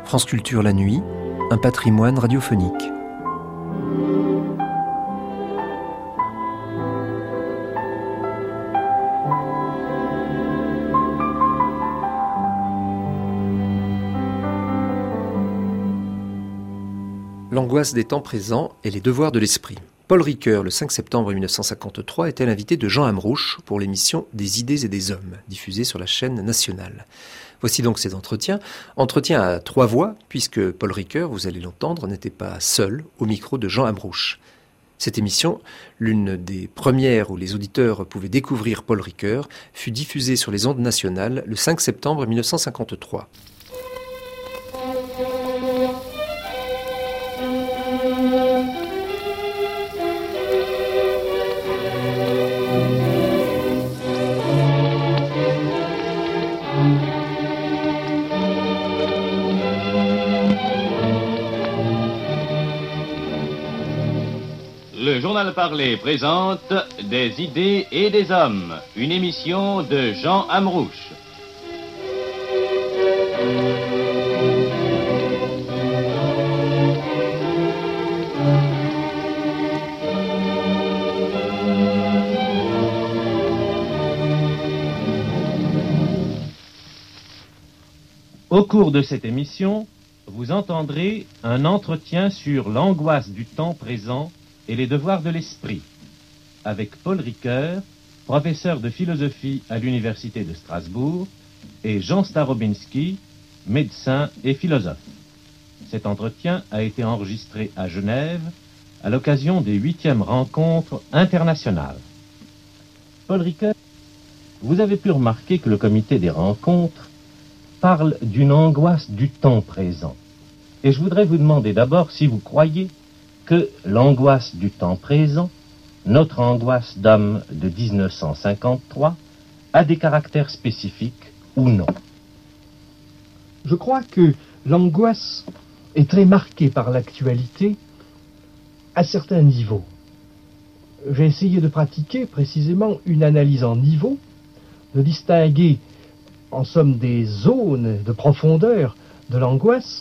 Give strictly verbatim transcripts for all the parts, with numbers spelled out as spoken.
France Culture la nuit, un patrimoine radiophonique. L'angoisse des temps présents et les devoirs de l'esprit. Paul Ricoeur, le cinq septembre mille neuf cent cinquante-trois, était l'invité de Jean Amrouche pour l'émission Des idées et des hommes, diffusée sur la chaîne nationale. Voici donc ces entretiens. Entretiens à trois voix, puisque Paul Ricoeur, vous allez l'entendre, n'était pas seul au micro de Jean Amrouche. Cette émission, l'une des premières où les auditeurs pouvaient découvrir Paul Ricoeur, fut diffusée sur les ondes nationales le cinq septembre mille neuf cent cinquante-trois. Le journal parlé présente Des idées et des hommes, une émission de Jean Amrouche. Au cours de cette émission, vous entendrez un entretien sur l'angoisse du temps présent et les devoirs de l'esprit, avec Paul Ricoeur, professeur de philosophie à l'Université de Strasbourg, et Jean Starobinski, médecin et philosophe. Cet entretien a été enregistré à Genève à l'occasion des huitièmes rencontres internationales. Paul Ricoeur, vous avez pu remarquer que le comité des rencontres parle d'une angoisse du temps présent. Et je voudrais vous demander d'abord si vous croyez que l'angoisse du temps présent, notre angoisse d'homme de dix-neuf cent cinquante-trois, a des caractères spécifiques ou non. Je crois que l'angoisse est très marquée par l'actualité à certains niveaux. J'ai essayé de pratiquer précisément une analyse en niveaux, de distinguer en somme des zones de profondeur de l'angoisse.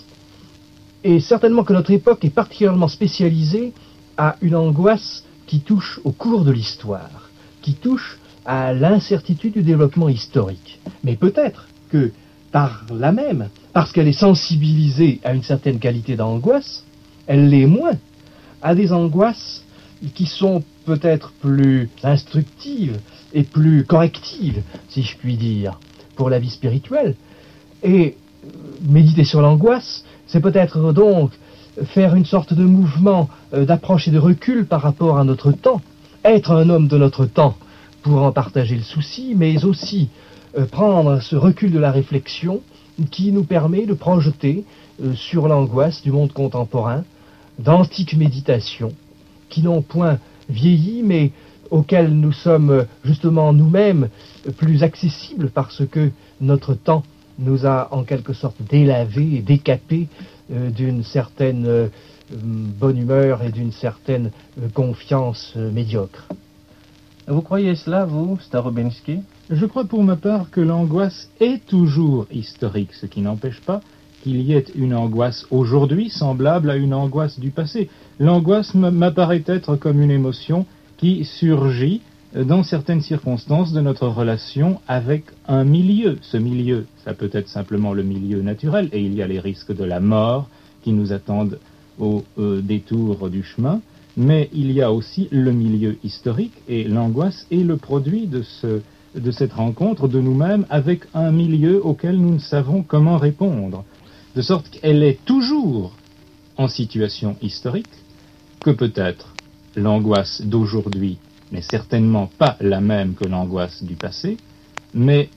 Et certainement que notre époque est particulièrement spécialisée à une angoisse qui touche au cours de l'histoire, qui touche à l'incertitude du développement historique. Mais peut-être que par là même, parce qu'elle est sensibilisée à une certaine qualité d'angoisse, elle l'est moins à des angoisses qui sont peut-être plus instructives et plus correctives, si je puis dire, pour la vie spirituelle. Et méditer sur l'angoisse, c'est peut-être donc faire une sorte de mouvement d'approche et de recul par rapport à notre temps, être un homme de notre temps pour en partager le souci, mais aussi prendre ce recul de la réflexion qui nous permet de projeter sur l'angoisse du monde contemporain d'antiques méditations qui n'ont point vieilli, mais auxquelles nous sommes justement nous-mêmes plus accessibles parce que notre temps nous a en quelque sorte délavé et décapé euh, d'une certaine euh, bonne humeur et d'une certaine euh, confiance euh, médiocre. Vous croyez cela, vous, Starobinski ? Je crois pour ma part que l'angoisse est toujours historique, ce qui n'empêche pas qu'il y ait une angoisse aujourd'hui semblable à une angoisse du passé. L'angoisse m'apparaît être comme une émotion qui surgit dans certaines circonstances de notre relation avec un milieu. Ce milieu, ça peut être simplement le milieu naturel, et il y a les risques de la mort qui nous attendent au euh, détour du chemin, mais il y a aussi le milieu historique, et l'angoisse est le produit de, ce, de cette rencontre de nous-mêmes avec un milieu auquel nous ne savons comment répondre, de sorte qu'elle est toujours en situation historique, que peut-être l'angoisse d'aujourd'hui n'est certainement pas la même que l'angoisse du passé, mais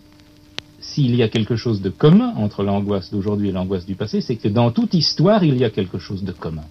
s'il y a quelque chose de commun entre l'angoisse d'aujourd'hui et l'angoisse du passé, c'est que dans toute histoire, il y a quelque chose de commun.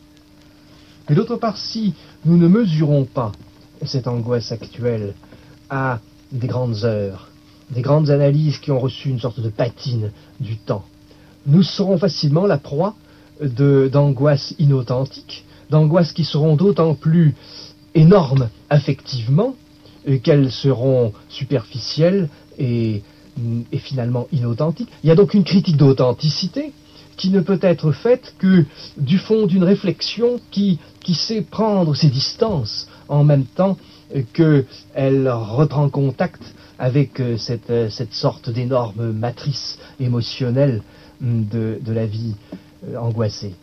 Et d'autre part, si nous ne mesurons pas cette angoisse actuelle à des grandes heures, des grandes analyses qui ont reçu une sorte de patine du temps, nous serons facilement la proie de, d'angoisses inauthentiques, d'angoisses qui seront d'autant plus énormes affectivement euh, qu'elles seront superficielles et, et finalement inauthentiques. Il y a donc une critique d'authenticité qui ne peut être faite que du fond d'une réflexion qui, qui sait prendre ses distances en même temps qu'elle reprend contact avec cette, cette sorte d'énorme matrice émotionnelle de, de la vie angoissée.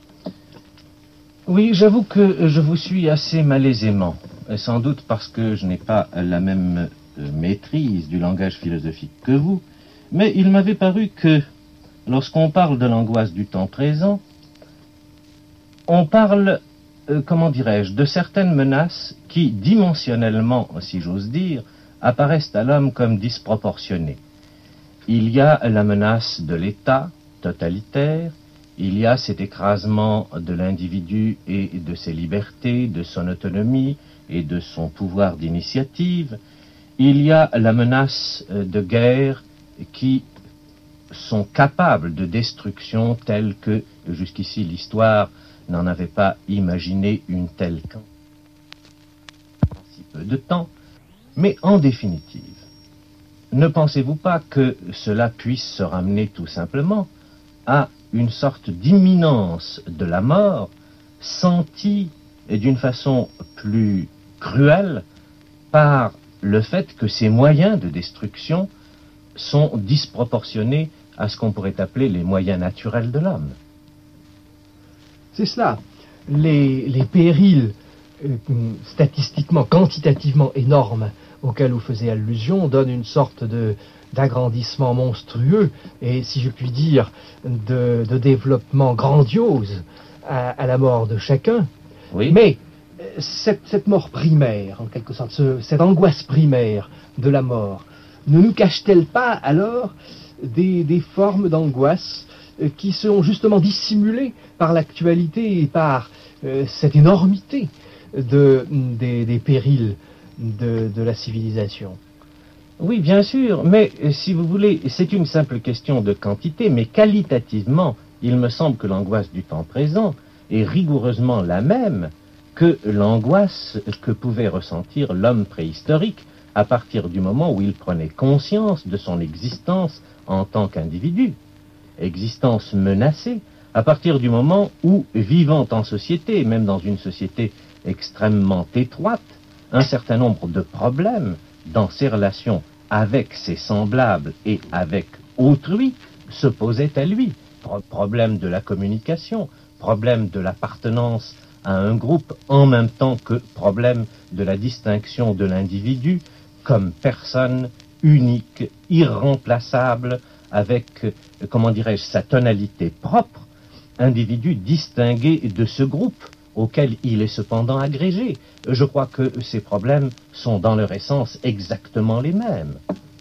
Oui, j'avoue que je vous suis assez malaisément, sans doute parce que je n'ai pas la même maîtrise du langage philosophique que vous, mais il m'avait paru que lorsqu'on parle de l'angoisse du temps présent, on parle, euh, comment dirais-je, de certaines menaces qui, dimensionnellement, si j'ose dire, apparaissent à l'homme comme disproportionnées. Il y a la menace de l'État totalitaire, il y a cet écrasement de l'individu et de ses libertés, de son autonomie et de son pouvoir d'initiative, il y a la menace de guerre qui sont capables de destruction telle que, jusqu'ici, l'histoire n'en avait pas imaginé une telle qu'en si peu de temps. Mais en définitive, ne pensez-vous pas que cela puisse se ramener tout simplement à une sorte d'imminence de la mort, sentie d'une façon plus cruelle par le fait que ces moyens de destruction sont disproportionnés à ce qu'on pourrait appeler les moyens naturels de l'homme? C'est cela. Les, les périls euh, statistiquement, quantitativement énormes auxquels vous faisiez allusion donnent une sorte de, d'agrandissement monstrueux et, si je puis dire, de, de développement grandiose à, à la mort de chacun. Oui. Mais cette, cette mort primaire, en quelque sorte, ce, cette angoisse primaire de la mort, ne nous cache-t-elle pas alors des, des formes d'angoisse euh, qui sont justement dissimulées par l'actualité et par euh, cette énormité de, des, des périls de, de la civilisation? Oui, bien sûr, mais si vous voulez, c'est une simple question de quantité, mais qualitativement, il me semble que l'angoisse du temps présent est rigoureusement la même que l'angoisse que pouvait ressentir l'homme préhistorique à partir du moment où il prenait conscience de son existence en tant qu'individu, existence menacée, à partir du moment où, vivant en société, même dans une société extrêmement étroite, un certain nombre de problèmes dans ses relations avec ses semblables et avec autrui se posaient à lui. Pro- problème de la communication, problème de l'appartenance à un groupe, en même temps que problème de la distinction de l'individu comme personne unique, irremplaçable, avec, comment dirais-je, sa tonalité propre, individu distingué de ce groupe auquel il est cependant agrégé. Je crois que ces problèmes sont dans leur essence exactement les mêmes.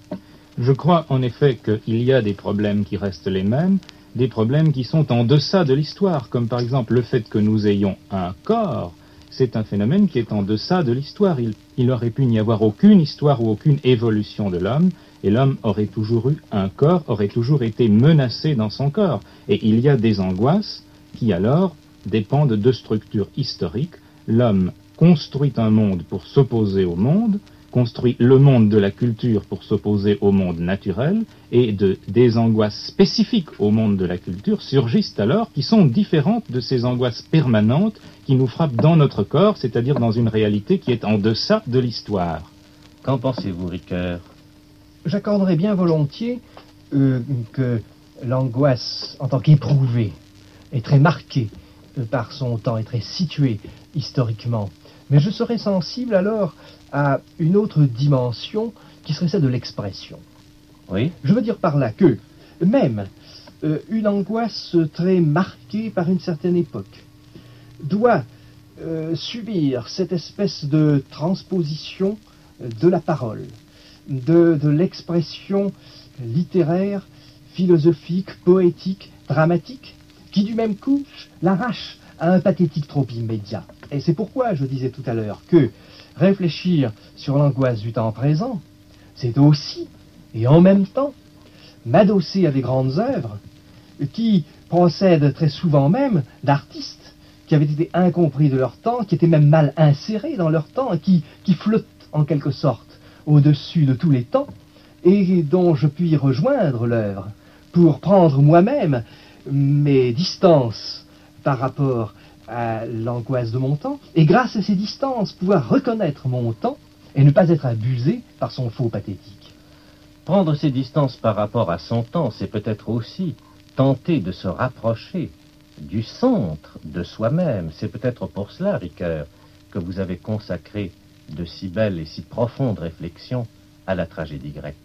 Je crois en effet qu'il y a des problèmes qui restent les mêmes, des problèmes qui sont en deçà de l'histoire, comme par exemple le fait que nous ayons un corps. C'est un phénomène qui est en deçà de l'histoire. Il, il aurait pu n'y avoir aucune histoire ou aucune évolution de l'homme, et l'homme aurait toujours eu un corps, aurait toujours été menacé dans son corps. Et il y a des angoisses qui alors dépendent de structures historiques. L'homme construit un monde pour s'opposer au monde, construit le monde de la culture pour s'opposer au monde naturel, et de, des angoisses spécifiques au monde de la culture surgissent alors, qui sont différentes de ces angoisses permanentes qui nous frappent dans notre corps, c'est-à-dire dans une réalité qui est en deçà de l'histoire. Qu'en pensez-vous, Ricoeur? J'accorderais bien volontiers euh, que l'angoisse, en tant qu'éprouvée, est très marquée euh, par son temps, est très située historiquement. Mais je serais sensible alors à une autre dimension qui serait celle de l'expression. Oui. Je veux dire par là que même euh, une angoisse très marquée par une certaine époque doit euh, subir cette espèce de transposition de la parole, de, de l'expression littéraire, philosophique, poétique, dramatique, qui du même coup l'arrache à un pathétique trop immédiat. Et c'est pourquoi je disais tout à l'heure que réfléchir sur l'angoisse du temps présent, c'est aussi, et en même temps, m'adosser à des grandes œuvres qui procèdent très souvent même d'artistes qui avaient été incompris de leur temps, qui étaient même mal insérés dans leur temps, et qui, qui flottent en quelque sorte au-dessus de tous les temps, et dont je puis rejoindre l'œuvre pour prendre moi-même mes distances par rapport à l'angoisse de mon temps, et grâce à ces distances, pouvoir reconnaître mon temps et ne pas être abusé par son faux pathétique. Prendre ses distances par rapport à son temps, c'est peut-être aussi tenter de se rapprocher du centre de soi-même. C'est peut-être pour cela, Ricoeur, que vous avez consacré de si belles et si profondes réflexions à la tragédie grecque.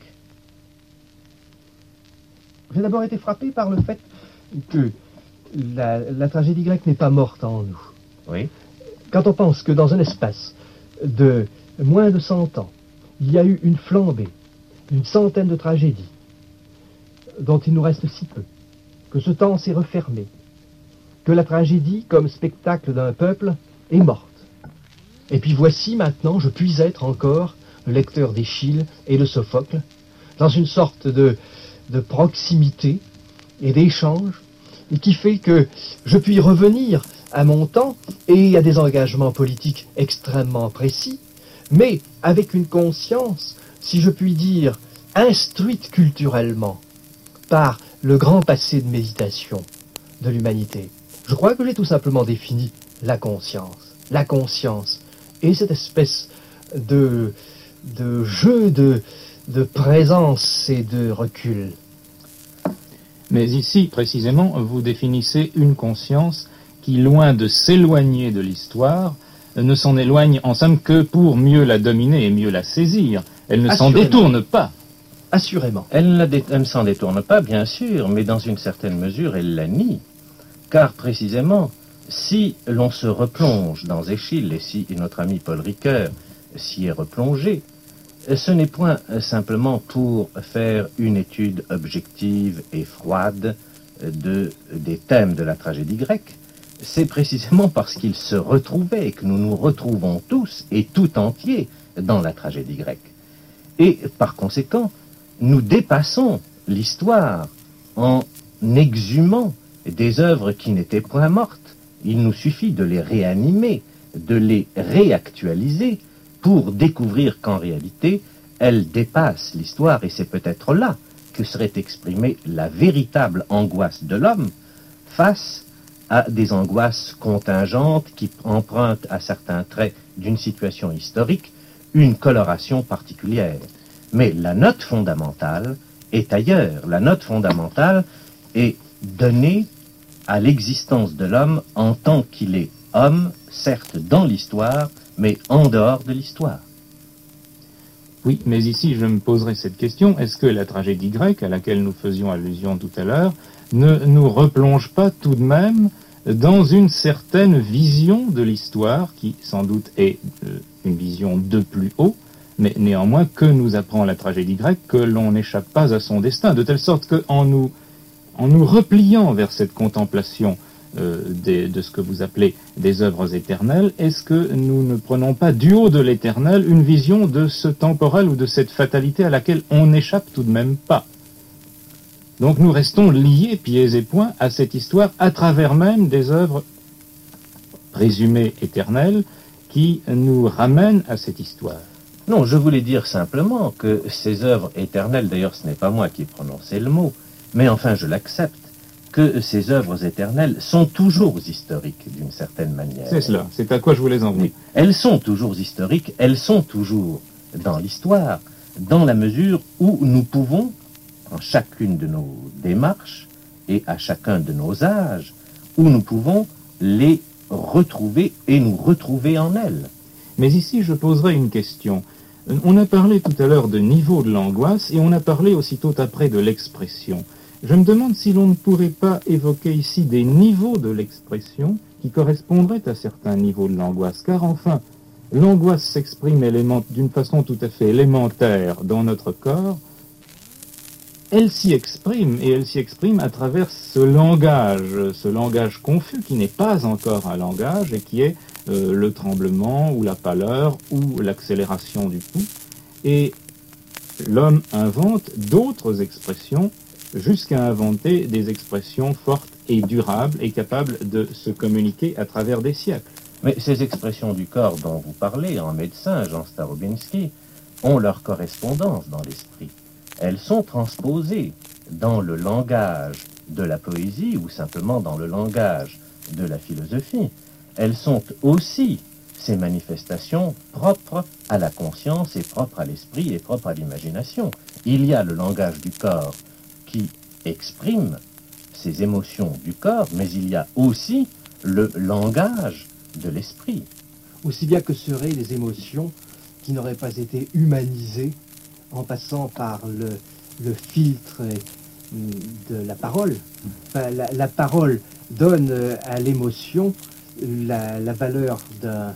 J'ai d'abord été frappé par le fait que la, la tragédie grecque n'est pas morte en nous. Oui. Quand on pense que dans un espace de moins de cent ans, il y a eu une flambée, une centaine de tragédies, dont il nous reste si peu, que ce temps s'est refermé, que la tragédie, comme spectacle d'un peuple, est morte. Et puis voici maintenant, je puis être encore le lecteur d'Échille et de Sophocle, dans une sorte de, de proximité et d'échange, et qui fait que je puis revenir à mon temps et à des engagements politiques extrêmement précis, mais avec une conscience, si je puis dire, instruite culturellement par le grand passé de méditation de l'humanité. Je crois que j'ai tout simplement défini la conscience. La conscience et cette espèce de, de jeu de, de présence et de recul. Mais ici, précisément, vous définissez une conscience qui, loin de s'éloigner de l'histoire, ne s'en éloigne en somme que pour mieux la dominer et mieux la saisir. Elle ne s'en détourne pas. Assurément. Elle ne, dé- elle ne s'en détourne pas, bien sûr, mais dans une certaine mesure, elle la nie. Car, précisément, si l'on se replonge dans Échille, et si notre ami Paul Ricoeur s'y est replongé, ce n'est point simplement pour faire une étude objective et froide de, des thèmes de la tragédie grecque. C'est précisément parce qu'il se retrouvait et que nous nous retrouvons tous et tout entiers dans la tragédie grecque. Et par conséquent, nous dépassons l'histoire en exhumant des œuvres qui n'étaient point mortes. Il nous suffit de les réanimer, de les réactualiser pour découvrir qu'en réalité, elles dépassent l'histoire, et c'est peut-être là que serait exprimée la véritable angoisse de l'homme face à des angoisses contingentes qui empruntent à certains traits d'une situation historique une coloration particulière. Mais la note fondamentale est ailleurs. La note fondamentale est donnée à l'existence de l'homme en tant qu'il est homme, certes dans l'histoire, mais en dehors de l'histoire. Oui, mais ici je me poserai cette question, est-ce que la tragédie grecque, à laquelle nous faisions allusion tout à l'heure, ne nous replonge pas tout de même dans une certaine vision de l'histoire, qui sans doute est euh, une vision de plus haut, mais néanmoins que nous apprend la tragédie grecque, que l'on n'échappe pas à son destin, de telle sorte qu'en nous, en nous repliant vers cette contemplation euh, des, de ce que vous appelez des œuvres éternelles, est-ce que nous ne prenons pas du haut de l'éternel une vision de ce temporel ou de cette fatalité à laquelle on n'échappe tout de même pas? Donc nous restons liés, pieds et poings, à cette histoire à travers même des œuvres présumées éternelles qui nous ramènent à cette histoire. Non, je voulais dire simplement que ces œuvres éternelles, d'ailleurs ce n'est pas moi qui ai prononcé le mot, mais enfin je l'accepte, que ces œuvres éternelles sont toujours historiques d'une certaine manière. C'est cela, c'est à quoi je voulais en venir. Oui. Elles sont toujours historiques, elles sont toujours dans l'histoire, dans la mesure où nous pouvons, en chacune de nos démarches et à chacun de nos âges, où nous pouvons les retrouver et nous retrouver en elles. Mais ici, je poserai une question. On a parlé tout à l'heure de niveau de l'angoisse et on a parlé aussitôt après de l'expression. Je me demande si l'on ne pourrait pas évoquer ici des niveaux de l'expression qui correspondraient à certains niveaux de l'angoisse, car enfin, l'angoisse s'exprime élément, d'une façon tout à fait élémentaire dans notre corps. Elle s'y exprime, et elle s'y exprime à travers ce langage, ce langage confus qui n'est pas encore un langage et qui est euh, le tremblement ou la pâleur ou l'accélération du pouls. Et l'homme invente d'autres expressions jusqu'à inventer des expressions fortes et durables et capables de se communiquer à travers des siècles. Mais ces expressions du corps dont vous parlez en médecin, Jean Starobinski, ont leur correspondance dans l'esprit. Elles sont transposées dans le langage de la poésie ou simplement dans le langage de la philosophie. Elles sont aussi ces manifestations propres à la conscience et propres à l'esprit et propres à l'imagination. Il y a le langage du corps qui exprime ces émotions du corps, mais il y a aussi le langage de l'esprit. Aussi bien que seraient les émotions qui n'auraient pas été humanisées en passant par le, le filtre de la parole. Enfin, la, la parole donne à l'émotion la, la valeur d'un,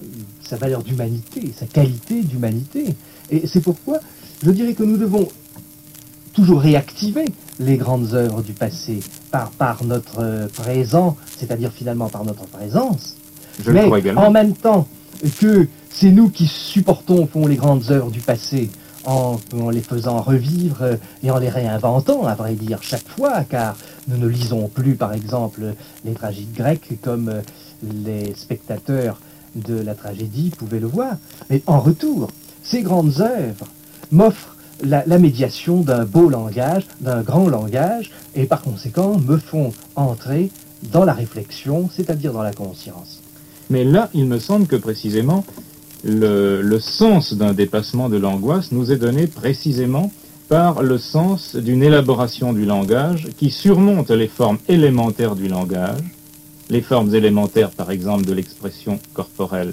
sa valeur d'humanité, sa qualité d'humanité. Et c'est pourquoi je dirais que nous devons toujours réactiver les grandes œuvres du passé par, par notre présent, c'est-à-dire finalement par notre présence. Je Mais le crois également. en même temps que c'est nous qui supportons au fond les grandes œuvres du passé en, en les faisant revivre et en les réinventant, à vrai dire, chaque fois, car nous ne lisons plus, par exemple, les tragiques grecques comme les spectateurs de la tragédie pouvaient le voir. Mais en retour, ces grandes œuvres m'offrent la, la médiation d'un beau langage, d'un grand langage, et par conséquent me font entrer dans la réflexion, c'est-à-dire dans la conscience. Mais là, il me semble que précisément, le, le sens d'un dépassement de l'angoisse nous est donné précisément par le sens d'une élaboration du langage qui surmonte les formes élémentaires du langage, les formes élémentaires, par exemple, de l'expression corporelle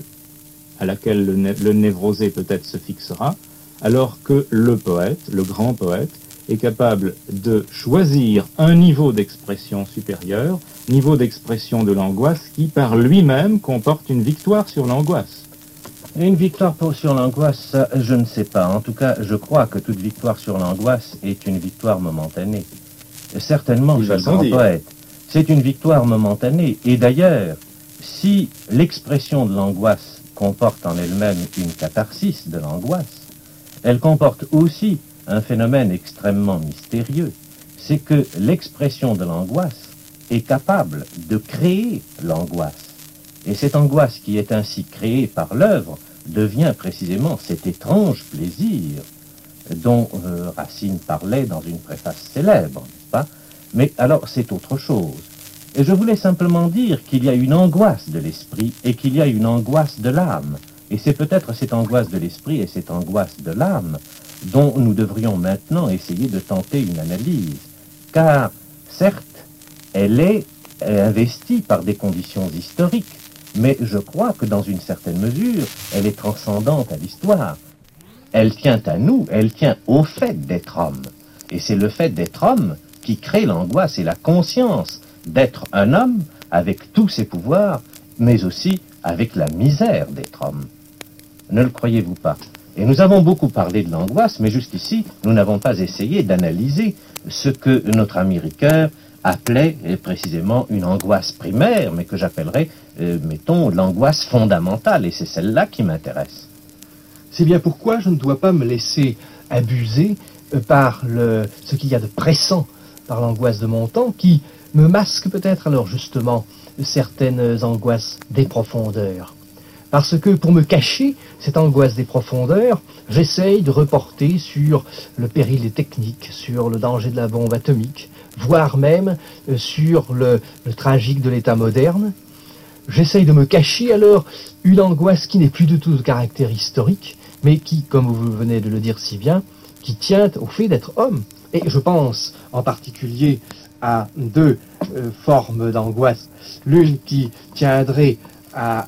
à laquelle le, né- le névrosé peut-être se fixera, alors que le poète, le grand poète, est capable de choisir un niveau d'expression supérieur, niveau d'expression de l'angoisse qui, par lui-même, comporte une victoire sur l'angoisse. Une victoire pour, sur l'angoisse, ça, je ne sais pas. En tout cas, je crois que toute victoire sur l'angoisse est une victoire momentanée. Certainement, Il chez va le sans grand dire. poète, c'est une victoire momentanée. Et d'ailleurs, si l'expression de l'angoisse comporte en elle-même une catharsis de l'angoisse, elle comporte aussi un phénomène extrêmement mystérieux. C'est que l'expression de l'angoisse est capable de créer l'angoisse. Et cette angoisse qui est ainsi créée par l'œuvre devient précisément cet étrange plaisir dont euh, Racine parlait dans une préface célèbre, n'est-ce pas? Mais alors c'est autre chose. Et je voulais simplement dire qu'il y a une angoisse de l'esprit et qu'il y a une angoisse de l'âme. Et c'est peut-être cette angoisse de l'esprit et cette angoisse de l'âme dont nous devrions maintenant essayer de tenter une analyse. Car, certes, elle est investie par des conditions historiques, mais je crois que dans une certaine mesure, elle est transcendante à l'histoire. Elle tient à nous, elle tient au fait d'être homme. Et c'est le fait d'être homme qui crée l'angoisse et la conscience d'être un homme avec tous ses pouvoirs, mais aussi avec la misère d'être homme. Ne le croyez-vous pas? Et nous avons beaucoup parlé de l'angoisse, mais jusqu'ici, nous n'avons pas essayé d'analyser ce que notre ami Ricoeur appelait eh, précisément une angoisse primaire, mais que j'appellerais, euh, mettons, l'angoisse fondamentale, et c'est celle-là qui m'intéresse. C'est bien pourquoi je ne dois pas me laisser abuser euh, par le, ce qu'il y a de pressant, par l'angoisse de mon temps, qui me masque peut-être alors justement certaines angoisses des profondeurs. Parce que pour me cacher cette angoisse des profondeurs, j'essaye de reporter sur le péril des techniques, sur le danger de la bombe atomique, voire même euh, sur le, le tragique de l'état moderne. J'essaye de me cacher alors une angoisse qui n'est plus du tout de caractère historique, mais qui, comme vous venez de le dire si bien, qui tient au fait d'être homme. Et je pense en particulier à deux euh, formes d'angoisse. L'une qui tiendrait à...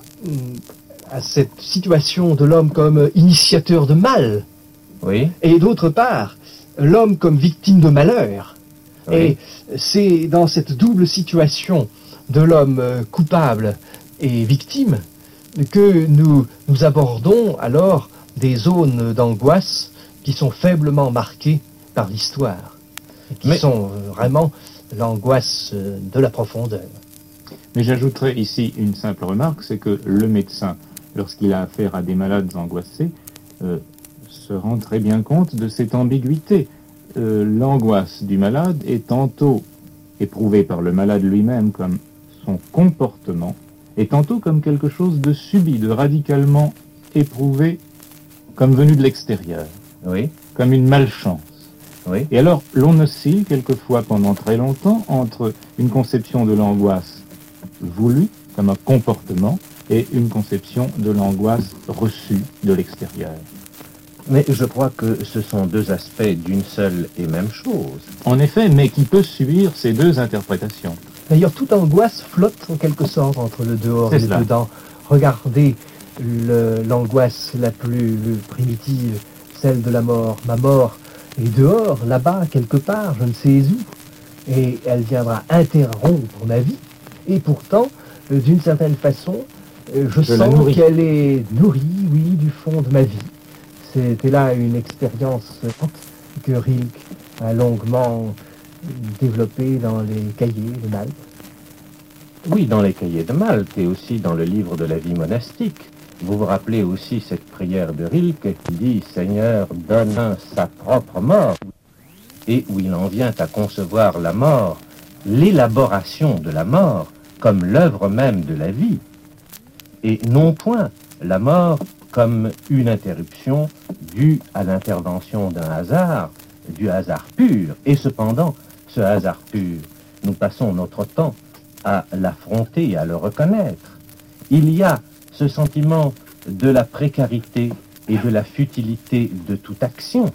à cette situation de l'homme comme initiateur de mal, Oui, et d'autre part, l'homme comme victime de malheur. oui. Et c'est dans cette double situation de l'homme euh, coupable et victime que nous, nous abordons alors des zones d'angoisse qui sont faiblement marquées par l'histoire, et qui Mais- sont euh, vraiment l'angoisse euh, de la profondeur. Mais j'ajouterais ici une simple remarque, c'est que le médecin, lorsqu'il a affaire à des malades angoissés, euh, se rend très bien compte de cette ambiguïté. Euh, l'angoisse du malade est tantôt éprouvée par le malade lui-même comme son comportement, et tantôt comme quelque chose de subi, de radicalement éprouvé comme venu de l'extérieur, Oui, comme une malchance. Oui. Et alors, l'on oscille quelquefois pendant très longtemps entre une conception de l'angoisse voulue, comme un comportement, et une conception de l'angoisse reçue de l'extérieur. Mais je crois que ce sont deux aspects d'une seule et même chose. En effet, mais qui peut subir ces deux interprétations. D'ailleurs, toute angoisse flotte en quelque sorte entre le dehors et le dedans. Regardez le, l'angoisse la plus le primitive, celle de la mort. Ma mort est dehors, là-bas, quelque part, je ne sais où. Et elle viendra interrompre ma vie. Et pourtant, euh, d'une certaine façon, euh, je, je sens qu'elle est nourrie, oui, du fond de ma vie. C'était là une expérience que Rilke a longuement développée dans les cahiers de Malte. Oui, dans les cahiers de Malte et aussi dans le livre de la vie monastique. Vous vous rappelez aussi cette prière de Rilke qui dit « Seigneur, donne sa propre mort » et où il en vient à concevoir la mort, l'élaboration de la mort comme l'œuvre même de la vie, et non point la mort comme une interruption due à l'intervention d'un hasard, du hasard pur. Et cependant, ce hasard pur, nous passons notre temps à l'affronter et à le reconnaître. Il y a ce sentiment de la précarité et de la futilité de toute action.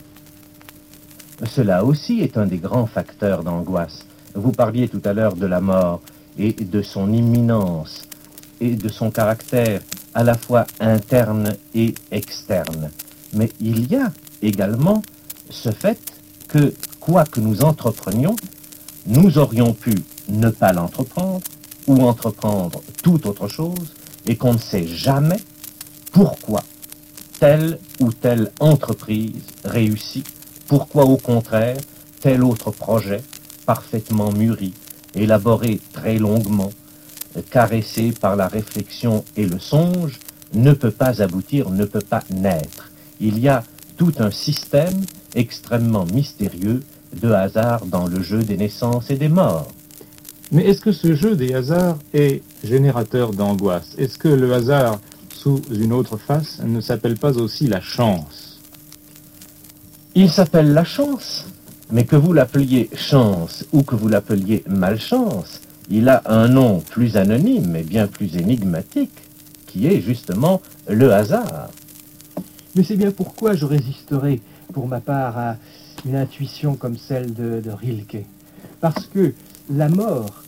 Cela aussi est un des grands facteurs d'angoisse. Vous parliez tout à l'heure de la mort et de son imminence et de son caractère à la fois interne et externe. Mais il y a également ce fait que, quoi que nous entreprenions, nous aurions pu ne pas l'entreprendre ou entreprendre toute autre chose et qu'on ne sait jamais pourquoi telle ou telle entreprise réussit, pourquoi au contraire tel autre projet parfaitement mûri, élaboré très longuement, caressé par la réflexion et le songe, ne peut pas aboutir, ne peut pas naître. Il y a tout un système extrêmement mystérieux de hasard dans le jeu des naissances et des morts. Mais est-ce que ce jeu des hasards est générateur d'angoisse? Est-ce que le hasard, sous une autre face, ne s'appelle pas aussi la chance? Il s'appelle la chance, mais que vous l'appeliez chance ou que vous l'appeliez malchance, il a un nom plus anonyme et bien plus énigmatique, qui est justement le hasard. Mais c'est bien pourquoi je résisterai, pour ma part, à une intuition comme celle de, de Rilke. Parce que la mort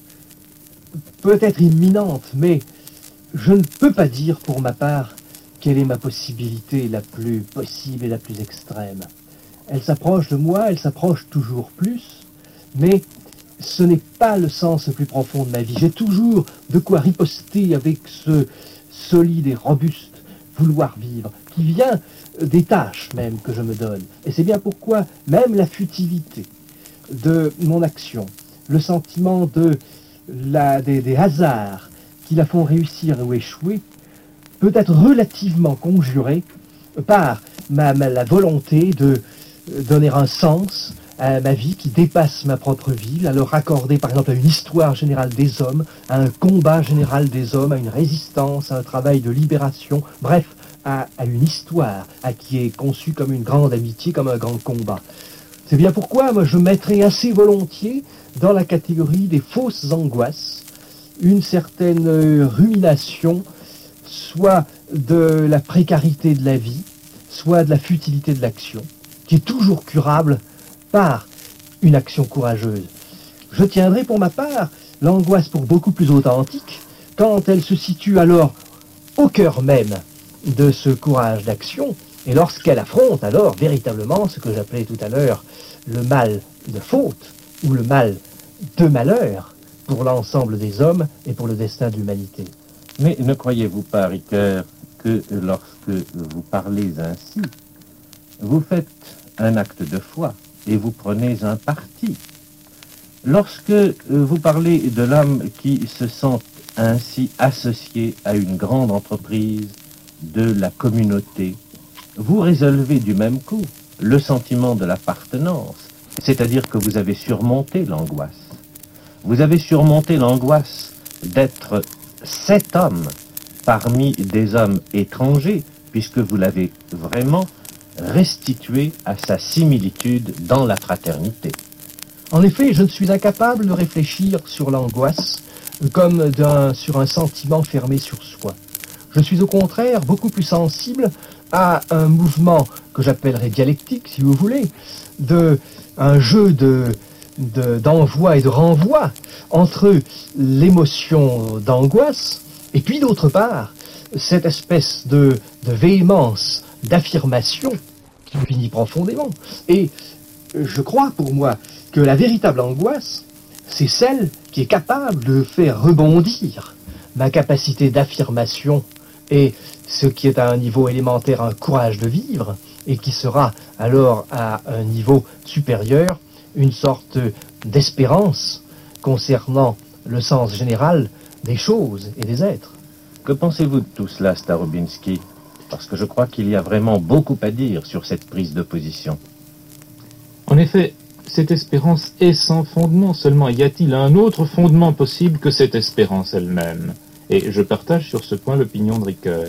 peut être imminente, mais je ne peux pas dire, pour ma part, quelle est ma possibilité la plus possible et la plus extrême. Elle s'approche de moi, elle s'approche toujours plus, mais ce n'est pas le sens le plus profond de ma vie. J'ai toujours de quoi riposter avec ce solide et robuste vouloir vivre, qui vient des tâches même que je me donne. Et c'est bien pourquoi même la futilité de mon action, le sentiment de la, des, des hasards qui la font réussir ou échouer, peut être relativement conjuré par ma, ma, la volonté de donner un sens à ma vie qui dépasse ma propre vie, à le raccorder par exemple à une histoire générale des hommes, à un combat général des hommes, à une résistance, à un travail de libération, bref, à, à une histoire à qui est conçue comme une grande amitié, comme un grand combat. C'est bien pourquoi moi je mettrais assez volontiers dans la catégorie des fausses angoisses une certaine rumination, soit de la précarité de la vie, soit de la futilité de l'action, qui est toujours curable par une action courageuse. Je tiendrai pour ma part l'angoisse pour beaucoup plus authentique quand elle se situe alors au cœur même de ce courage d'action et lorsqu'elle affronte alors véritablement ce que j'appelais tout à l'heure le mal de faute ou le mal de malheur pour l'ensemble des hommes et pour le destin de l'humanité. Mais ne croyez-vous pas, Ricoeur, que lorsque vous parlez ainsi, vous faites un acte de foi et vous prenez un parti? Lorsque vous parlez de l'homme qui se sent ainsi associé à une grande entreprise de la communauté, vous résolvez du même coup le sentiment de l'appartenance, c'est-à-dire que vous avez surmonté l'angoisse. Vous avez surmonté l'angoisse d'être cet homme parmi des hommes étrangers, puisque vous l'avez vraiment restituée à sa similitude dans la fraternité. En effet, je ne suis incapable de réfléchir sur l'angoisse comme d'un, sur un sentiment fermé sur soi. Je suis au contraire beaucoup plus sensible à un mouvement que j'appellerais dialectique, si vous voulez, de, un jeu de, de, d'envoi et de renvoi entre l'émotion d'angoisse et puis d'autre part cette espèce de, de véhémence, d'affirmation qui me finit profondément. Et je crois pour moi que la véritable angoisse, c'est celle qui est capable de faire rebondir ma capacité d'affirmation et ce qui est à un niveau élémentaire un courage de vivre et qui sera alors à un niveau supérieur une sorte d'espérance concernant le sens général des choses et des êtres. Que pensez-vous de tout cela, Starobinski? Parce que je crois qu'il y a vraiment beaucoup à dire sur cette prise de position. En effet, cette espérance est sans fondement, seulement y a-t-il un autre fondement possible que cette espérance elle-même? Et je partage sur ce point l'opinion de Ricoeur.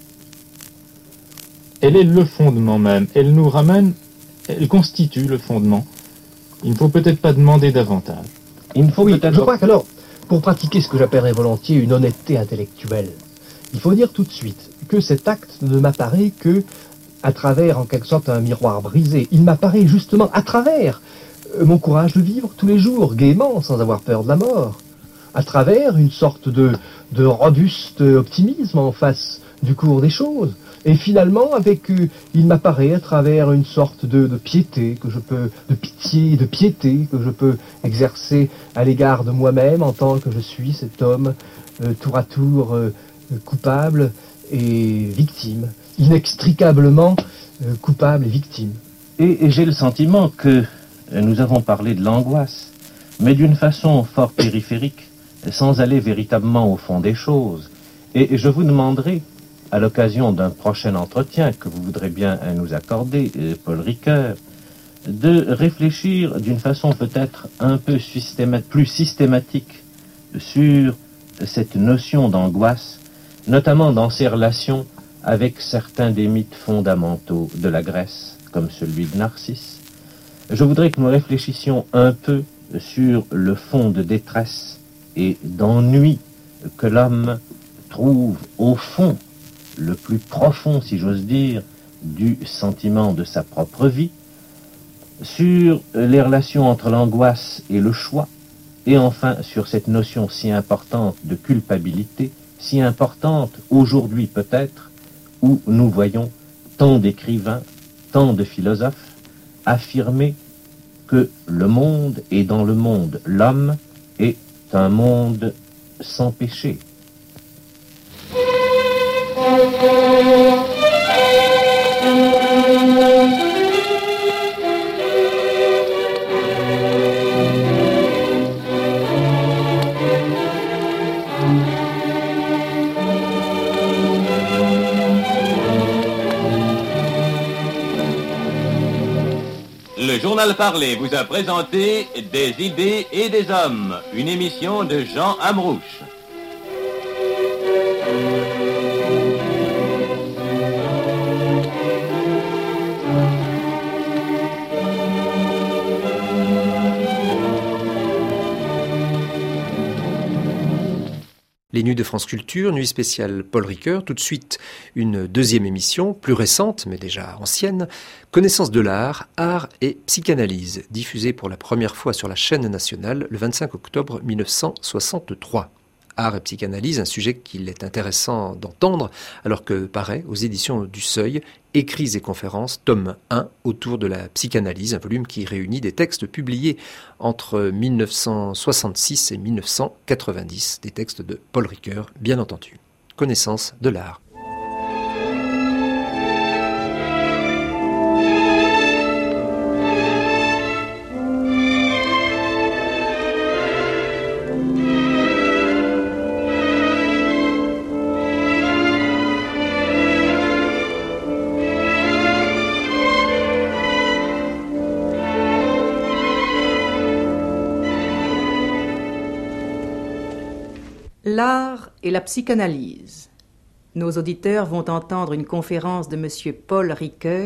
Elle est le fondement même, elle nous ramène, elle constitue le fondement. Il ne faut peut-être pas demander davantage. Il ne faut oui, peut-être... Je crois qu'alors, pour pratiquer ce que j'appellerais volontiers une honnêteté intellectuelle, il faut dire tout de suite que cet acte ne m'apparaît que à travers, en quelque sorte, un miroir brisé. Il m'apparaît justement à travers mon courage de vivre tous les jours, gaiement, sans avoir peur de la mort, à travers une sorte de, de robuste optimisme en face du cours des choses. Et finalement, avec, euh, il m'apparaît à travers une sorte de, de piété que je peux, de pitié et de piété que je peux exercer à l'égard de moi-même en tant que je suis cet homme euh, tour à tour euh, coupable et victime, inextricablement euh, coupable et victime. Et, et j'ai le sentiment que nous avons parlé de l'angoisse, mais d'une façon fort périphérique, sans aller véritablement au fond des choses. Et je vous demanderai, à l'occasion d'un prochain entretien que vous voudrez bien nous accorder, Paul Ricoeur, de réfléchir d'une façon peut-être un peu systéma- plus systématique sur cette notion d'angoisse, notamment dans ses relations avec certains des mythes fondamentaux de la Grèce, comme celui de Narcisse. Je voudrais que nous réfléchissions un peu sur le fond de détresse et d'ennui que l'homme trouve au fond, le plus profond, si j'ose dire, du sentiment de sa propre vie, sur les relations entre l'angoisse et le choix, et enfin sur cette notion si importante de culpabilité, si importante aujourd'hui peut-être, où nous voyons tant d'écrivains, tant de philosophes affirmer que le monde et dans le monde l'homme est un monde sans péché. Le journal parlé vous a présenté Des idées et des hommes, une émission de Jean Amrouche. Les Nuits de France Culture, nuit spéciale Paul Ricoeur, tout de suite une deuxième émission, plus récente mais déjà ancienne, Connaissance de l'art, art et psychanalyse, diffusée pour la première fois sur la chaîne nationale le vingt-cinq octobre mille neuf cent soixante-trois. Art et psychanalyse, un sujet qu'il est intéressant d'entendre alors que paraît aux éditions du Seuil, Écrits et conférences, tome un, autour de la psychanalyse, un volume qui réunit des textes publiés entre mille neuf cent soixante-six et mille neuf cent quatre-vingt-dix, des textes de Paul Ricoeur, bien entendu. Connaissance de l'art. L'art et la psychanalyse. Nos auditeurs vont entendre une conférence de M. Paul Ricoeur,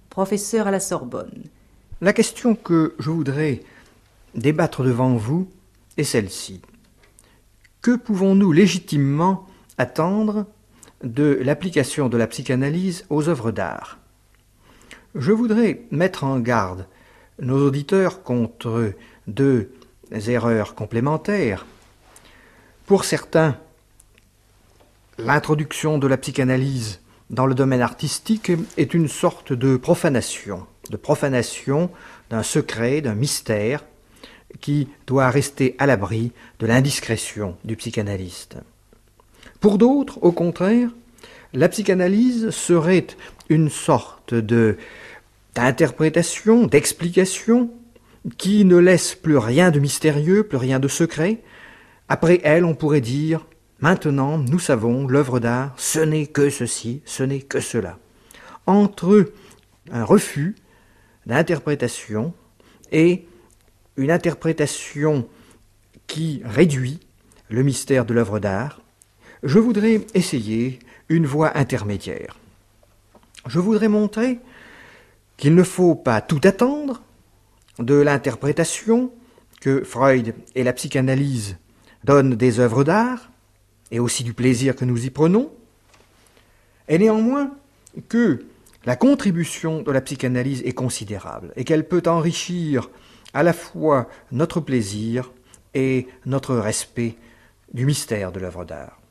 professeur à la Sorbonne. La question que je voudrais débattre devant vous est celle-ci. Que pouvons-nous légitimement attendre de l'application de la psychanalyse aux œuvres d'art ? Je voudrais mettre en garde nos auditeurs contre deux erreurs complémentaires. Pour certains, l'introduction de la psychanalyse dans le domaine artistique est une sorte de profanation, de profanation d'un secret, d'un mystère qui doit rester à l'abri de l'indiscrétion du psychanalyste. Pour d'autres, au contraire, la psychanalyse serait une sorte de, d'interprétation, d'explication qui ne laisse plus rien de mystérieux, plus rien de secret. Après elle, on pourrait dire « Maintenant, nous savons, l'œuvre d'art, ce n'est que ceci, ce n'est que cela ». Entre un refus d'interprétation et une interprétation qui réduit le mystère de l'œuvre d'art, je voudrais essayer une voie intermédiaire. Je voudrais montrer qu'il ne faut pas tout attendre de l'interprétation que Freud et la psychanalyse donnent des œuvres d'art, et aussi du plaisir que nous y prenons, et néanmoins que la contribution de la psychanalyse est considérable, et qu'elle peut enrichir à la fois notre plaisir et notre respect du mystère de l'œuvre d'art.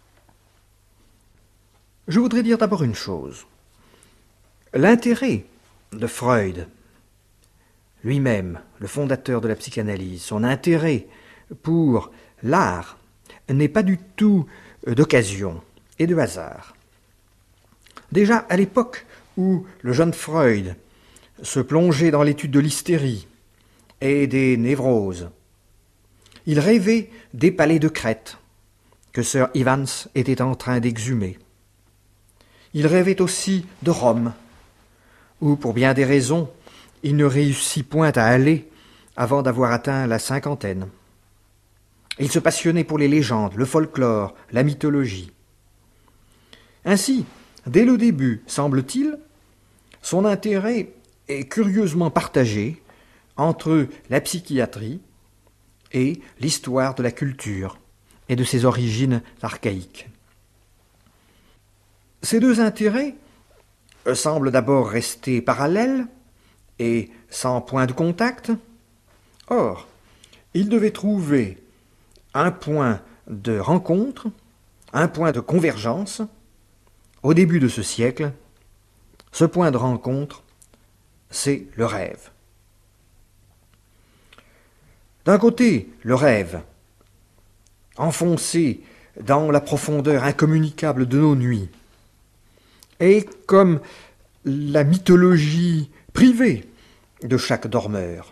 Je voudrais dire d'abord une chose. L'intérêt de Freud, lui-même, le fondateur de la psychanalyse, son intérêt pour l'art n'est pas du tout d'occasion et de hasard. Déjà à l'époque où le jeune Freud se plongeait dans l'étude de l'hystérie et des névroses, il rêvait des palais de Crète que Sir Evans était en train d'exhumer. Il rêvait aussi de Rome, où, pour bien des raisons, il ne réussit point à aller avant d'avoir atteint la cinquantaine. Il se passionnait pour les légendes, le folklore, la mythologie. Ainsi, dès le début, semble-t-il, son intérêt est curieusement partagé entre la psychiatrie et l'histoire de la culture et de ses origines archaïques. Ces deux intérêts semblent d'abord rester parallèles et sans point de contact. Or, il devait trouver un point de rencontre, un point de convergence au début de ce siècle. Ce point de rencontre, c'est le rêve. D'un côté, le rêve, enfoncé dans la profondeur incommunicable de nos nuits, et comme la mythologie privée de chaque dormeur.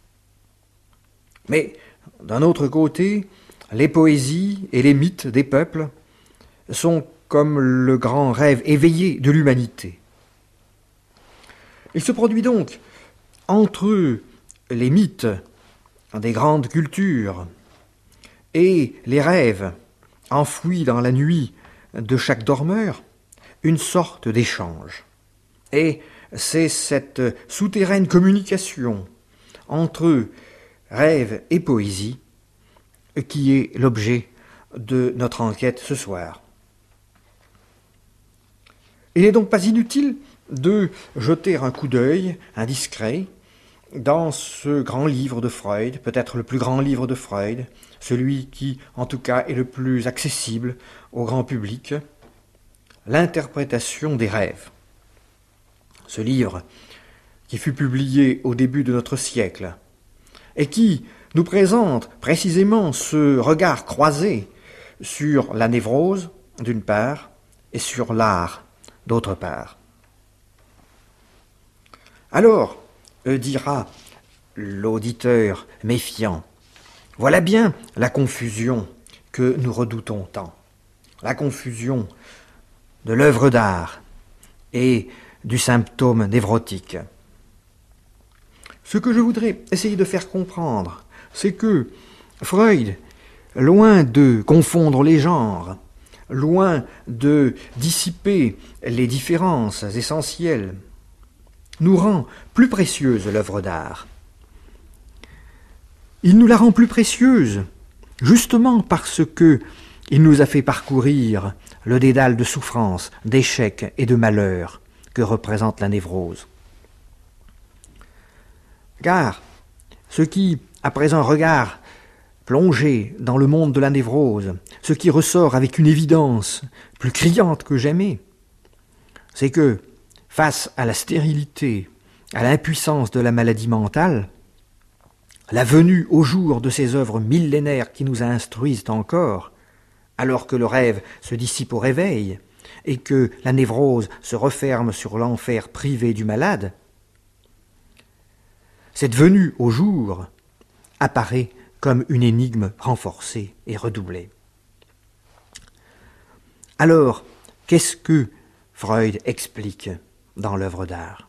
Mais, d'un autre côté, les poésies et les mythes des peuples sont comme le grand rêve éveillé de l'humanité. Il se produit donc entre les mythes des grandes cultures et les rêves enfouis dans la nuit de chaque dormeur une sorte d'échange. Et c'est cette souterraine communication entre rêve et poésie qui est l'objet de notre enquête ce soir. Il n'est donc pas inutile de jeter un coup d'œil indiscret dans ce grand livre de Freud, peut-être le plus grand livre de Freud, celui qui, en tout cas, est le plus accessible au grand public, L'interprétation des rêves. Ce livre, qui fut publié au début de notre siècle, et qui nous présente précisément ce regard croisé sur la névrose, d'une part, et sur l'art, d'autre part. Alors, euh, dira l'auditeur méfiant, voilà bien la confusion que nous redoutons tant, la confusion de l'œuvre d'art et du symptôme névrotique. Ce que je voudrais essayer de faire comprendre, c'est que Freud, loin de confondre les genres, loin de dissiper les différences essentielles, nous rend plus précieuse l'œuvre d'art. Il nous la rend plus précieuse, justement parce que il nous a fait parcourir le dédale de souffrance, d'échecs et de malheurs que représente la névrose. Car ce qui, après un regard plongé dans le monde de la névrose, ce qui ressort avec une évidence plus criante que jamais, c'est que, face à la stérilité, à l'impuissance de la maladie mentale, la venue au jour de ces œuvres millénaires qui nous instruisent encore, alors que le rêve se dissipe au réveil et que la névrose se referme sur l'enfer privé du malade, cette venue au jour apparaît comme une énigme renforcée et redoublée. Alors, qu'est-ce que Freud explique dans l'œuvre d'art?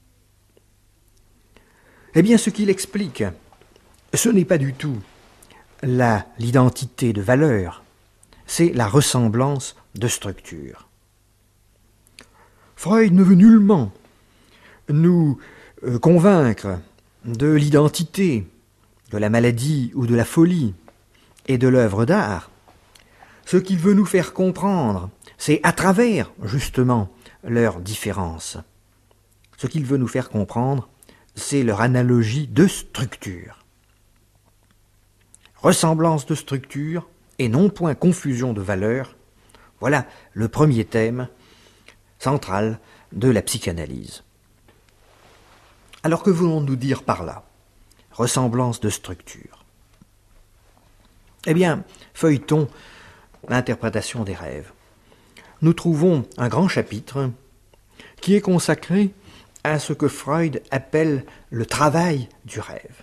Eh bien, ce qu'il explique, ce n'est pas du tout la, l'identité de valeur, c'est la ressemblance de structure. Freud ne veut nullement nous euh, convaincre de l'identité, de la maladie ou de la folie et de l'œuvre d'art. Ce qu'il veut nous faire comprendre, c'est à travers, justement, leurs différences. Ce qu'il veut nous faire comprendre, c'est leur analogie de structure. Ressemblance de structure et non point confusion de valeurs, voilà le premier thème central de la psychanalyse. Alors que voulons-nous dire par là? Ressemblance de structure. Eh bien, feuilletons l'interprétation des rêves. Nous trouvons un grand chapitre qui est consacré à ce que Freud appelle le travail du rêve.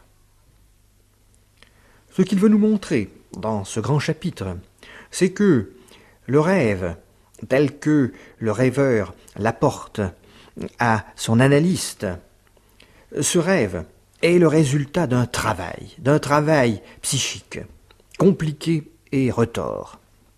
Ce qu'il veut nous montrer dans ce grand chapitre, c'est que le rêve, tel que le rêveur l'apporte à son analyste, ce rêve est le résultat d'un travail, d'un travail psychique, compliqué et retors.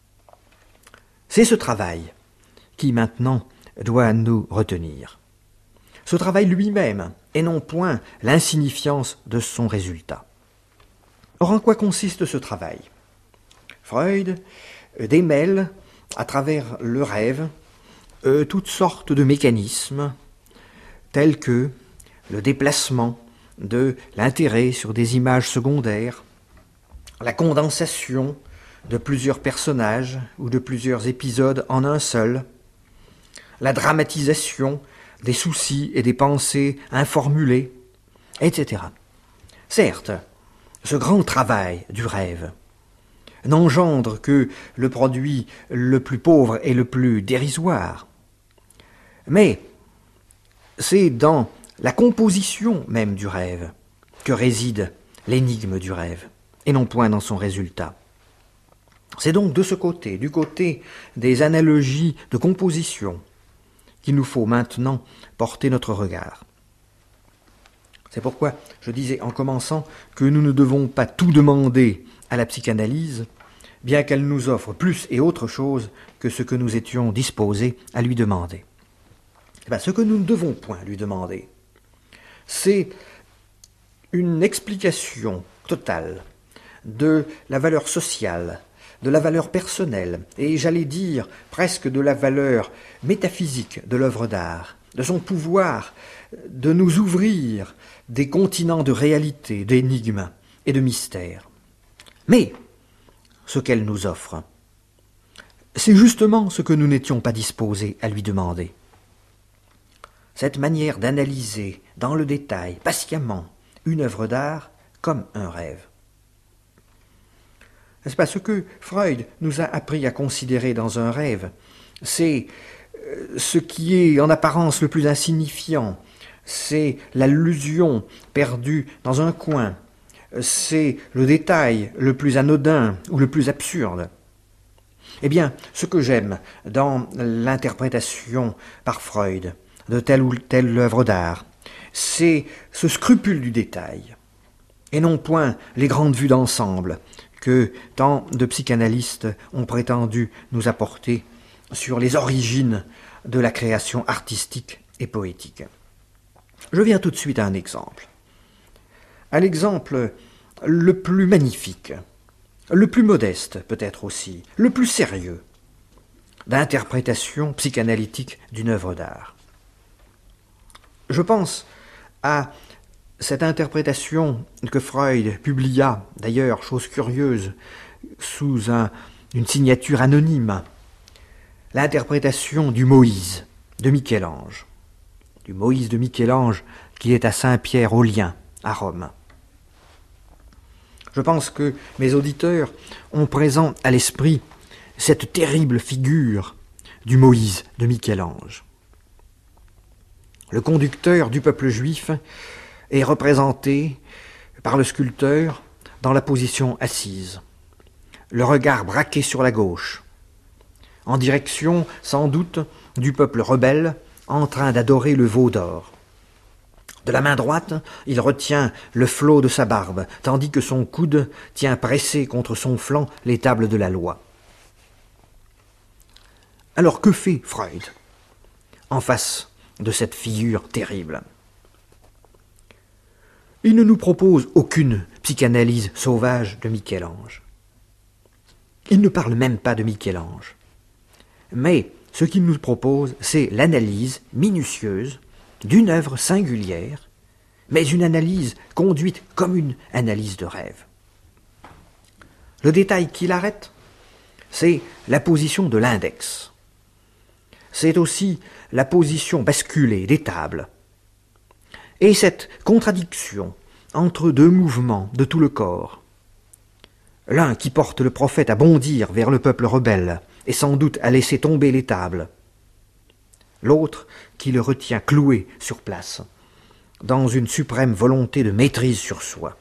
C'est ce travail qui maintenant doit nous retenir. Ce travail lui-même, et non point l'insignifiance de son résultat. Or, en quoi consiste ce travail? Freud démêle, à travers le rêve, euh, toutes sortes de mécanismes, tels que le déplacement de l'intérêt sur des images secondaires, la condensation de plusieurs personnages ou de plusieurs épisodes en un seul, la dramatisation des soucis et des pensées informulées, et cetera. Certes, ce grand travail du rêve n'engendre que le produit le plus pauvre et le plus dérisoire, mais c'est dans la composition même du rêve que réside l'énigme du rêve, et non point dans son résultat. C'est donc de ce côté, du côté des analogies de composition, qu'il nous faut maintenant porter notre regard. C'est pourquoi je disais en commençant que nous ne devons pas tout demander à la psychanalyse, bien qu'elle nous offre plus et autre chose que ce que nous étions disposés à lui demander. Eh bien, ce que nous ne devons point lui demander, c'est une explication totale de la valeur sociale, de la valeur personnelle, et j'allais dire presque de la valeur métaphysique de l'œuvre d'art, de son pouvoir de nous ouvrir des continents de réalité, d'énigmes et de mystères. Mais ce qu'elle nous offre, c'est justement ce que nous n'étions pas disposés à lui demander. Cette manière d'analyser dans le détail, patiemment, une œuvre d'art comme un rêve. N'est-ce pas ce que Freud nous a appris à considérer dans un rêve? C'est ce qui est en apparence le plus insignifiant, c'est l'allusion perdue dans un coin, c'est le détail le plus anodin ou le plus absurde. Eh bien, ce que j'aime dans l'interprétation par Freud de telle ou telle œuvre d'art, c'est ce scrupule du détail, et non point les grandes vues d'ensemble que tant de psychanalystes ont prétendu nous apporter sur les origines de la création artistique et poétique. Je viens tout de suite à un exemple. À l'exemple le plus magnifique, le plus modeste peut-être aussi, le plus sérieux, d'interprétation psychanalytique d'une œuvre d'art. Je pense à cette interprétation que Freud publia, d'ailleurs, chose curieuse, sous un, une signature anonyme, l'interprétation du Moïse de Michel-Ange, du Moïse de Michel-Ange qui est à Saint-Pierre aux Liens, à Rome. Je pense que mes auditeurs ont présent à l'esprit cette terrible figure du Moïse de Michel-Ange. Le conducteur du peuple juif est représenté par le sculpteur dans la position assise, le regard braqué sur la gauche, en direction sans doute du peuple rebelle en train d'adorer le veau d'or. De la main droite, il retient le flot de sa barbe, tandis que son coude tient pressé contre son flanc les tables de la loi. Alors que fait Freud en face de cette figure terrible? Il ne nous propose aucune psychanalyse sauvage de Michel-Ange. Il ne parle même pas de Michel-Ange. Mais ce qu'il nous propose, c'est l'analyse minutieuse d'une œuvre singulière, mais une analyse conduite comme une analyse de rêve. Le détail qui l'arrête, c'est la position de l'index. C'est aussi la position basculée des tables. Et cette contradiction entre deux mouvements de tout le corps, l'un qui porte le prophète à bondir vers le peuple rebelle et sans doute à laisser tomber les tables, l'autre qui le retient cloué sur place, dans une suprême volonté de maîtrise sur soi.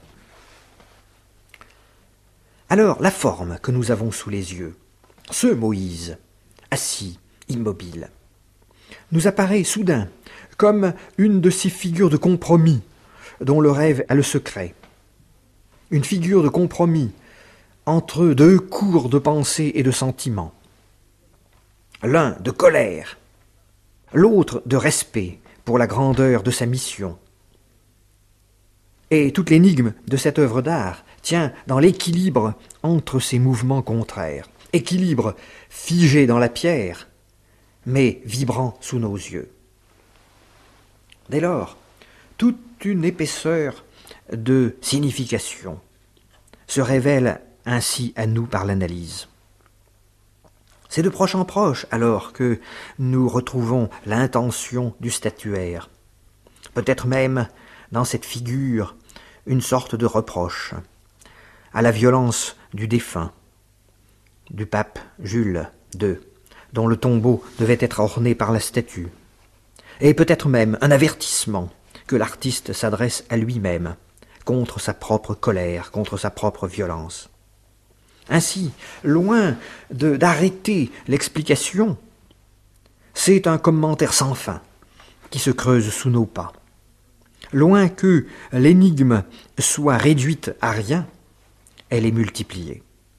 Alors, la forme que nous avons sous les yeux, ce Moïse, assis, immobile, nous apparaît soudain comme une de ces figures de compromis dont le rêve a le secret. Une figure de compromis entre deux cours de pensée et de sentiment. L'un de colère, l'autre de respect pour la grandeur de sa mission. Et toute l'énigme de cette œuvre d'art tient dans l'équilibre entre ces mouvements contraires. Équilibre figé dans la pierre, mais vibrant sous nos yeux. Dès lors, toute une épaisseur de signification se révèle ainsi à nous par l'analyse. C'est de proche en proche alors que nous retrouvons l'intention du statuaire, peut-être même dans cette figure une sorte de reproche à la violence du défunt, du pape Jules deux, dont le tombeau devait être orné par la statue, et peut-être même un avertissement que l'artiste s'adresse à lui-même contre sa propre colère, contre sa propre violence. Ainsi, loin de, d'arrêter l'explication, c'est un commentaire sans fin qui se creuse sous nos pas. Loin que l'énigme soit réduite à rien, elle est multipliée.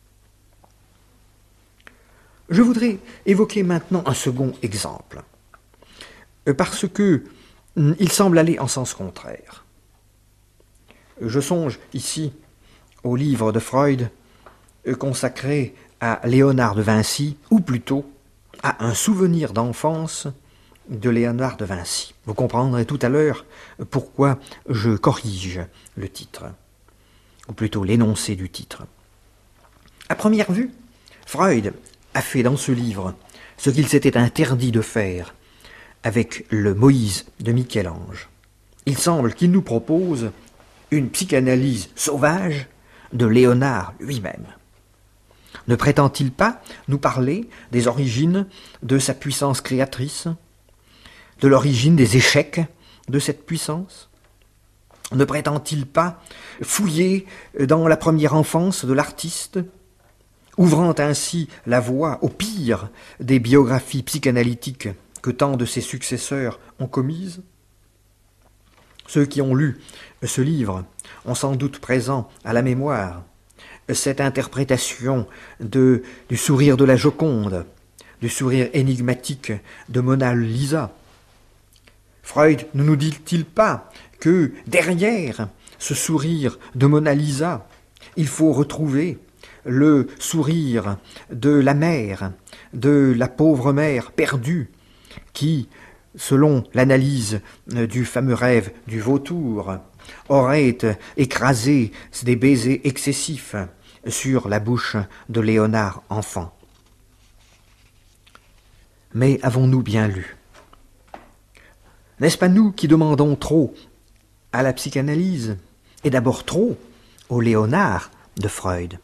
Je voudrais évoquer maintenant un second exemple, parce que il semble aller en sens contraire. Je songe ici au livre de Freud consacré à Léonard de Vinci, ou plutôt à un souvenir d'enfance de Léonard de Vinci. Vous comprendrez tout à l'heure pourquoi je corrige le titre, ou plutôt l'énoncé du titre. À première vue, Freud a fait dans ce livre ce qu'il s'était interdit de faire avec le Moïse de Michel-Ange. Il semble qu'il nous propose une psychanalyse sauvage de Léonard lui-même. Ne prétend-il pas nous parler des origines de sa puissance créatrice, de l'origine des échecs de cette puissance? Ne prétend-il pas fouiller dans la première enfance de l'artiste, ouvrant ainsi la voie au pire des biographies psychanalytiques que tant de ses successeurs ont commises? Ceux qui ont lu ce livre ont sans doute présent à la mémoire cette interprétation de, du sourire de la Joconde, du sourire énigmatique de Mona Lisa, Freud ne nous dit-il pas que derrière ce sourire de Mona Lisa, il faut retrouver le sourire de la mère, de la pauvre mère perdue, qui, selon l'analyse du fameux rêve du vautour, aurait écrasé des baisers excessifs sur la bouche de Léonard enfant. Mais avons-nous bien lu? N'est-ce pas nous qui demandons trop à la psychanalyse, et d'abord trop au Léonard de Freud?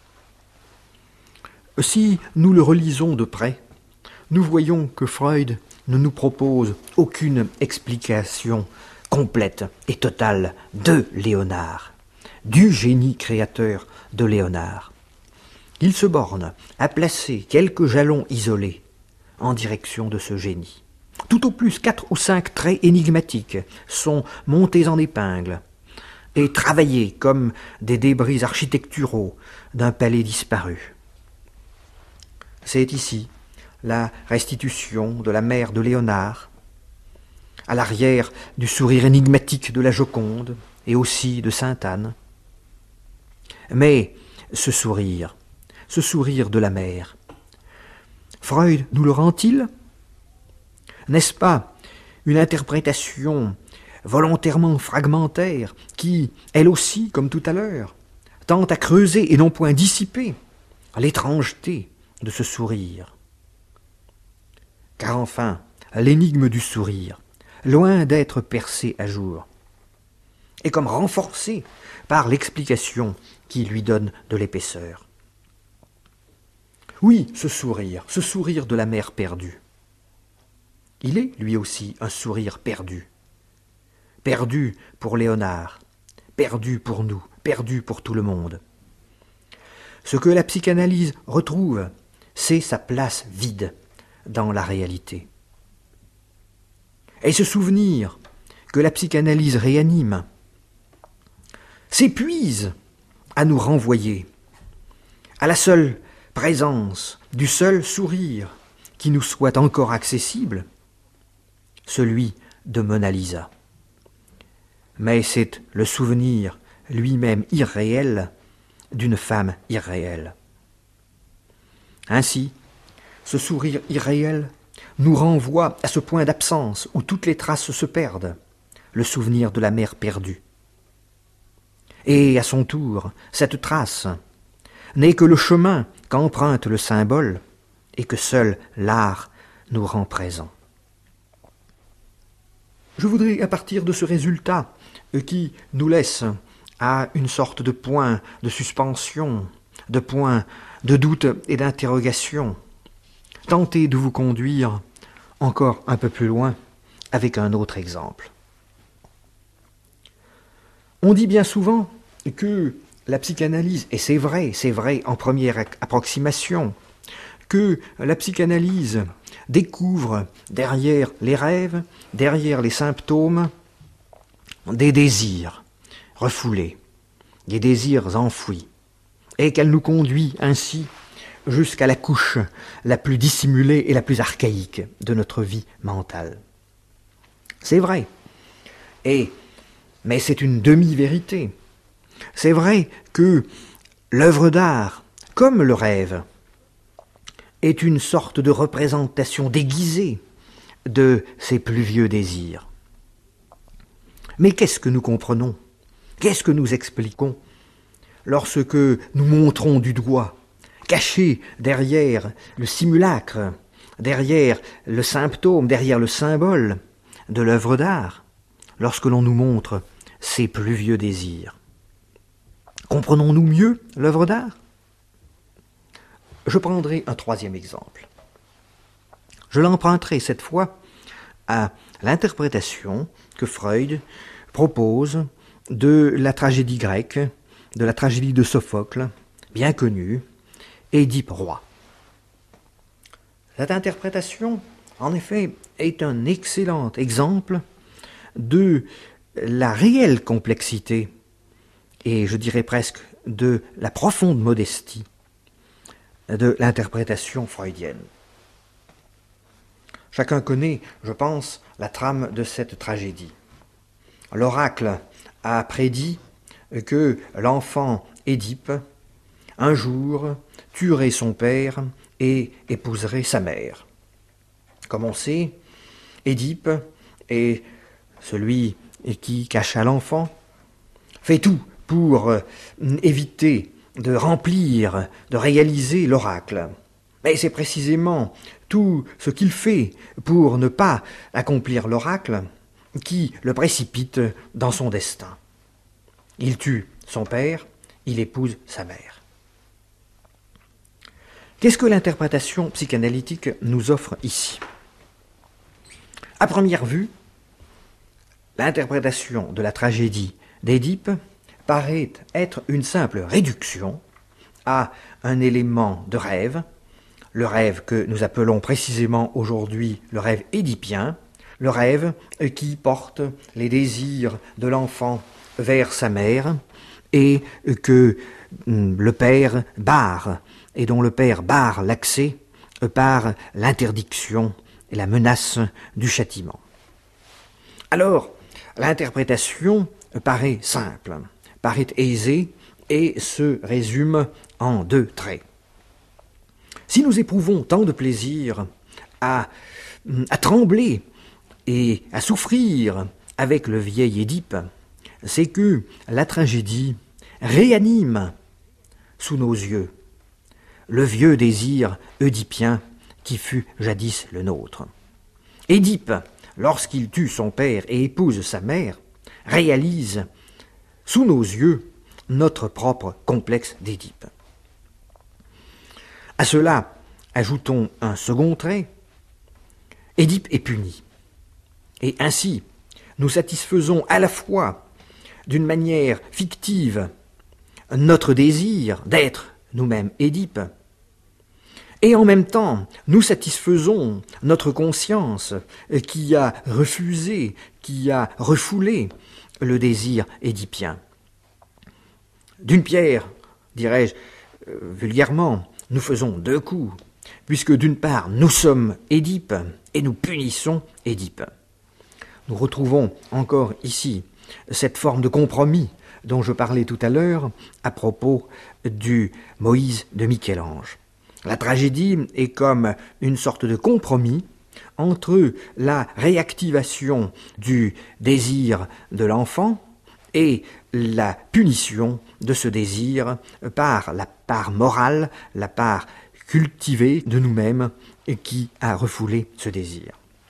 Si nous le relisons de près, nous voyons que Freud ne nous propose aucune explication complète et totale de Léonard, du génie créateur de Léonard. Il se borne à placer quelques jalons isolés en direction de ce génie. Tout au plus quatre ou cinq traits énigmatiques sont montés en épingle et travaillés comme des débris architecturaux d'un palais disparu. C'est ici la restitution de la mère de Léonard, à l'arrière du sourire énigmatique de la Joconde et aussi de Sainte-Anne. Mais ce sourire, ce sourire de la mère, Freud nous le rend-il? N'est-ce pas une interprétation volontairement fragmentaire qui, elle aussi, comme tout à l'heure, tente à creuser et non point dissiper l'étrangeté de ce sourire? Car enfin, l'énigme du sourire, loin d'être percée à jour, est comme renforcée par l'explication qui lui donne de l'épaisseur. Oui, ce sourire, ce sourire de la mère perdue, il est lui aussi un sourire perdu. Perdu pour Léonard, perdu pour nous, perdu pour tout le monde. Ce que la psychanalyse retrouve, c'est sa place vide dans la réalité. Et ce souvenir que la psychanalyse réanime s'épuise à nous renvoyer à la seule présence du seul sourire qui nous soit encore accessible, celui de Mona Lisa. Mais c'est le souvenir lui-même irréel d'une femme irréelle. Ainsi, ce sourire irréel nous renvoie à ce point d'absence où toutes les traces se perdent, le souvenir de la mère perdue. Et à son tour, cette trace n'est que le chemin qu'emprunte le symbole et que seul l'art nous rend présent. Je voudrais, à partir de ce résultat qui nous laisse à une sorte de point de suspension, de point de doute et d'interrogation, tenter de vous conduire encore un peu plus loin avec un autre exemple. On dit bien souvent que la psychanalyse, et c'est vrai, c'est vrai en première approximation, que la psychanalyse découvre derrière les rêves, derrière les symptômes, des désirs refoulés, des désirs enfouis, et qu'elle nous conduit ainsi jusqu'à la couche la plus dissimulée et la plus archaïque de notre vie mentale. C'est vrai, et, mais c'est une demi-vérité. C'est vrai que l'œuvre d'art, comme le rêve, est une sorte de représentation déguisée de ces plus vieux désirs. Mais qu'est-ce que nous comprenons? Qu'est-ce que nous expliquons lorsque nous montrons du doigt, caché derrière le simulacre, derrière le symptôme, derrière le symbole de l'œuvre d'art, lorsque l'on nous montre ces plus vieux désirs? Comprenons-nous mieux l'œuvre d'art? Je prendrai un troisième exemple. Je l'emprunterai cette fois à l'interprétation que Freud propose de la tragédie grecque, de la tragédie de Sophocle, bien connue, Édipe roi. Cette interprétation, en effet, est un excellent exemple de la réelle complexité, et je dirais presque de la profonde modestie de l'interprétation freudienne. Chacun connaît, je pense, la trame de cette tragédie. L'oracle a prédit que l'enfant Édipe, un jour, tuerait son père et épouserait sa mère. Comme on sait, Édipe est celui qui cacha l'enfant, fait tout pour éviter de remplir, de réaliser l'oracle. Mais c'est précisément tout ce qu'il fait pour ne pas accomplir l'oracle qui le précipite dans son destin. Il tue son père, il épouse sa mère. Qu'est-ce que l'interprétation psychanalytique nous offre ici ? À première vue, l'interprétation de la tragédie d'Édipe paraît être une simple réduction à un élément de rêve, le rêve que nous appelons précisément aujourd'hui le rêve édipien, le rêve qui porte les désirs de l'enfant vers sa mère et que le père barre, et dont le père barre l'accès par l'interdiction et la menace du châtiment. Alors, l'interprétation paraît simple, paraît aisée et se résume en deux traits. Si nous éprouvons tant de plaisir à, à trembler et à souffrir avec le vieil Édipe, c'est que la tragédie réanime sous nos yeux le vieux désir oedipien qui fut jadis le nôtre. Édipe, lorsqu'il tue son père et épouse sa mère, réalise sous nos yeux notre propre complexe d'Édipe. À cela, ajoutons un second trait. Édipe est puni. Et ainsi, nous satisfaisons à la fois, d'une manière fictive, notre désir d'être nous-mêmes Édipe, et en même temps, nous satisfaisons notre conscience qui a refusé, qui a refoulé le désir édipien. D'une pierre, dirais-je euh, vulgairement, nous faisons deux coups, puisque d'une part, nous sommes Édipe et nous punissons Édipe. Nous retrouvons encore ici cette forme de compromis dont je parlais tout à l'heure à propos du Moïse de Michel-Ange. La tragédie est comme une sorte de compromis entre la réactivation du désir de l'enfant et la punition de ce désir par la part morale, la part cultivée de nous-mêmes qui a refoulé ce désir.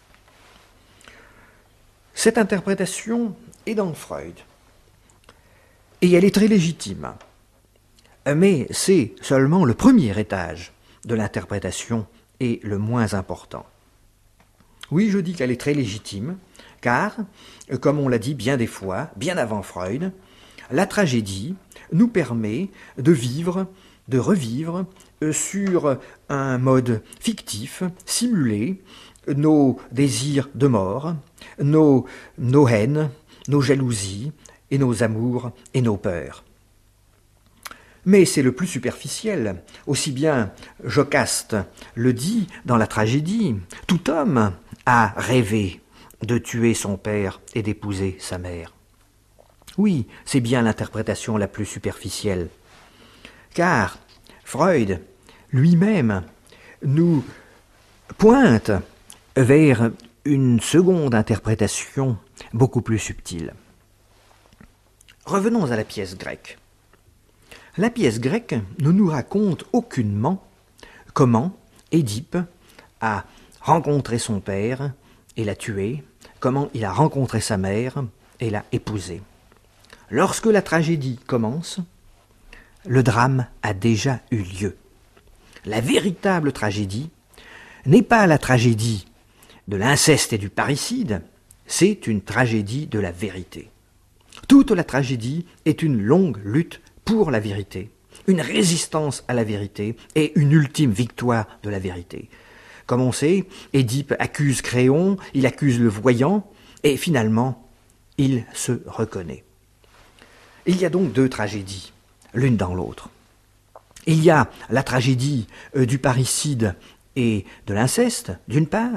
Cette interprétation est dans Freud, et elle est très légitime, mais c'est seulement le premier étage de l'interprétation et le moins important. Oui, je dis qu'elle est très légitime, car, comme on l'a dit bien des fois, bien avant Freud, la tragédie nous permet de vivre, de revivre sur un mode fictif, simulé, nos désirs de mort, nos, nos haines, nos jalousies, et nos amours et nos peurs. Mais c'est le plus superficiel. Aussi bien Jocaste le dit dans la tragédie, tout homme a rêvé de tuer son père et d'épouser sa mère. Oui, c'est bien l'interprétation la plus superficielle. Car Freud lui-même nous pointe vers une seconde interprétation beaucoup plus subtile. Revenons à la pièce grecque. La pièce grecque ne nous raconte aucunement comment Édipe a rencontré son père et l'a tué, comment il a rencontré sa mère et l'a épousée. Lorsque la tragédie commence, le drame a déjà eu lieu. La véritable tragédie n'est pas la tragédie de l'inceste et du parricide, c'est une tragédie de la vérité. Toute la tragédie est une longue lutte pour la vérité, une résistance à la vérité et une ultime victoire de la vérité. Comme on sait, Édipe accuse Créon, il accuse le voyant, et finalement, il se reconnaît. Il y a donc deux tragédies, l'une dans l'autre. Il y a la tragédie du parricide et de l'inceste, d'une part,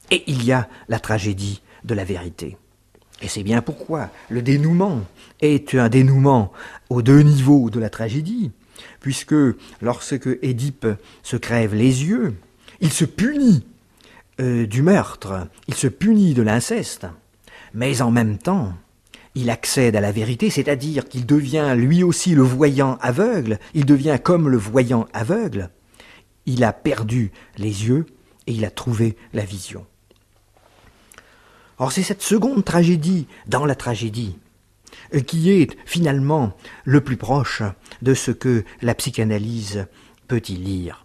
et il y a la tragédie de la vérité. Et c'est bien pourquoi le dénouement est un dénouement aux deux niveaux de la tragédie, puisque lorsque Édipe se crève les yeux, il se punit euh, du meurtre, il se punit de l'inceste, mais en même temps, il accède à la vérité, c'est-à-dire qu'il devient lui aussi le voyant aveugle, il devient comme le voyant aveugle, il a perdu les yeux et il a trouvé la vision. Or c'est cette seconde tragédie dans la tragédie qui est finalement le plus proche de ce que la psychanalyse peut y lire.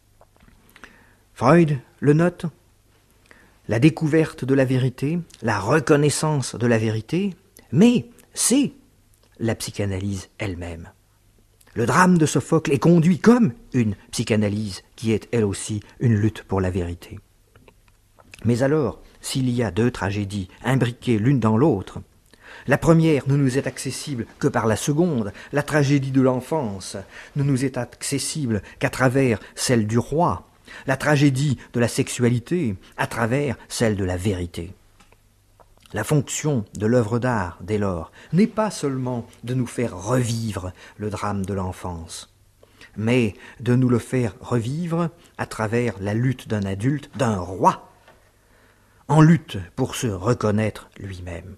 Freud le note, la découverte de la vérité, la reconnaissance de la vérité, mais c'est la psychanalyse elle-même. Le drame de Sophocle est conduit comme une psychanalyse qui est elle aussi une lutte pour la vérité. Mais alors, s'il y a deux tragédies imbriquées l'une dans l'autre, la première ne nous est accessible que par la seconde, la tragédie de l'enfance ne nous est accessible qu'à travers celle du roi, la tragédie de la sexualité à travers celle de la vérité. La fonction de l'œuvre d'art, dès lors, n'est pas seulement de nous faire revivre le drame de l'enfance, mais de nous le faire revivre à travers la lutte d'un adulte, d'un roi, en lutte pour se reconnaître lui-même.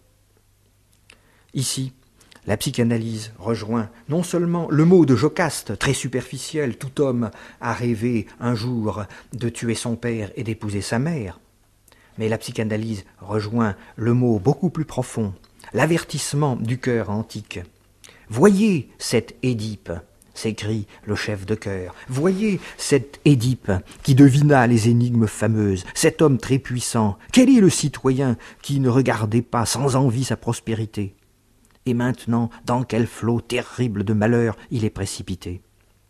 Ici, la psychanalyse rejoint non seulement le mot de Jocaste, très superficiel, tout homme a rêvé un jour de tuer son père et d'épouser sa mère, mais la psychanalyse rejoint le mot beaucoup plus profond, l'avertissement du cœur antique. Voyez cet Édipe, s'écrie le chef de chœur. Voyez cet Édipe qui devina les énigmes fameuses, cet homme très puissant. Quel est le citoyen qui ne regardait pas sans envie sa prospérité? Et maintenant, dans quel flot terrible de malheur il est précipité?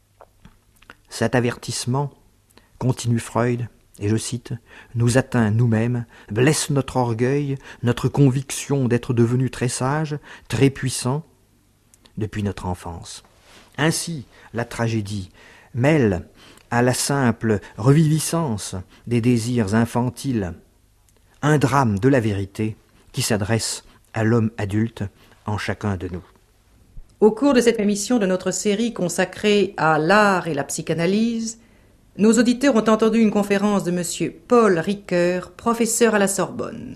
Cet avertissement, continue Freud, et je cite, « nous atteint nous-mêmes, blesse notre orgueil, notre conviction d'être devenu très sage, très puissant, depuis notre enfance. » Ainsi, la tragédie mêle à la simple reviviscence des désirs infantiles un drame de la vérité qui s'adresse à l'homme adulte en chacun de nous. Au cours de cette émission de notre série consacrée à l'art et la psychanalyse, nos auditeurs ont entendu une conférence de M. Paul Ricoeur, professeur à la Sorbonne.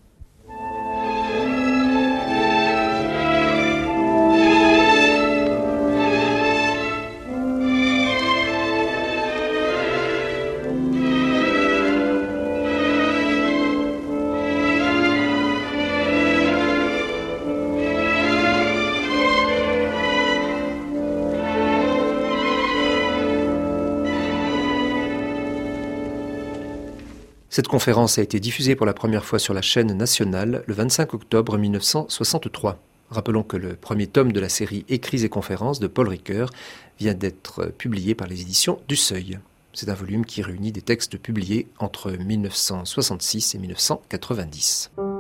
Cette conférence a été diffusée pour la première fois sur la chaîne nationale le vingt-cinq octobre mille neuf cent soixante-trois. Rappelons que le premier tome de la série Écrits et conférences de Paul Ricoeur vient d'être publié par les éditions du Seuil. C'est un volume qui réunit des textes publiés entre mille neuf cent soixante-six et mille neuf cent quatre-vingt-dix.